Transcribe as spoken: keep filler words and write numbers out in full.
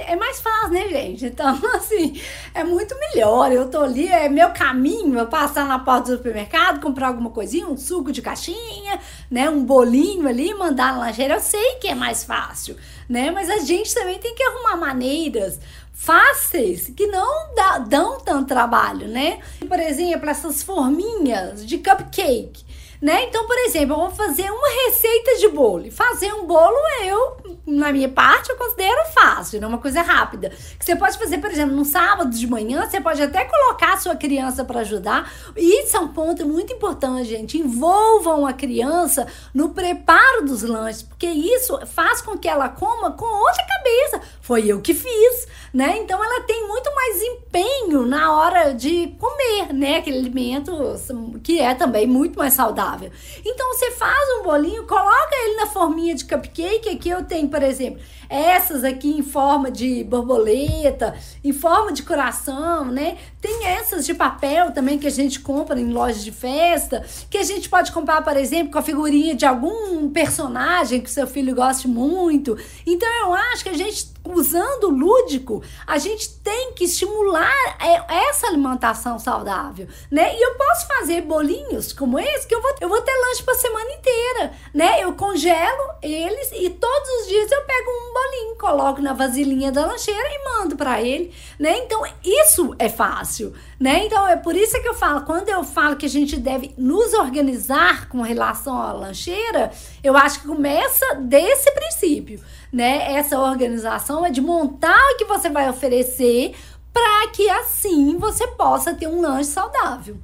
é mais fácil, né, gente? Então, assim, é muito melhor. Eu tô ali, é meu caminho, eu passar na porta do supermercado, comprar alguma coisinha, um suco de caixinha, né, um bolinho ali, mandar na lancheira. Eu sei que é mais fácil, né? Mas a gente também tem que arrumar maneiras fáceis que não dá, dão tanto trabalho, né? Por exemplo, essas forminhas de cupcake, né? Então, por exemplo, eu vou fazer uma receita de bolo. Fazer um bolo, eu, na minha parte, eu considero fácil, né? Uma coisa rápida. Que você pode fazer, por exemplo, no sábado de manhã, você pode até colocar a sua criança para ajudar. E isso é um ponto muito importante, gente. Envolvam a criança no preparo dos lanches, porque isso faz com que ela coma com outra cabeça. Foi eu que fiz, né? Então, ela tem muito mais empenho na hora de comer, né? Aquele alimento que é também muito mais saudável. Então, você faz um bolinho, coloca ele na forminha de cupcake. Aqui eu tenho, por exemplo, essas aqui em forma de borboleta, em forma de coração, né? Tem essas de papel também que a gente compra em lojas de festa, que a gente pode comprar, por exemplo, com a figurinha de algum personagem que o seu filho goste muito. Então, eu acho que a gente, usando o lúdico, a gente tem que estimular essa alimentação saudável, né? E eu posso fazer bolinhos como esse, que eu vou, eu vou ter lanche para a semana inteira, né? Eu congelo eles e todos os dias eu pego um bolinho, coloco na vasilhinha da lancheira e mando para ele, né? Então, isso é fácil, né? Então, é por isso que eu falo, quando eu falo que a gente deve nos organizar com relação à lancheira, eu acho que começa desse princípio, né? Essa organização é de montar o que você vai oferecer para que assim você possa ter um lanche saudável.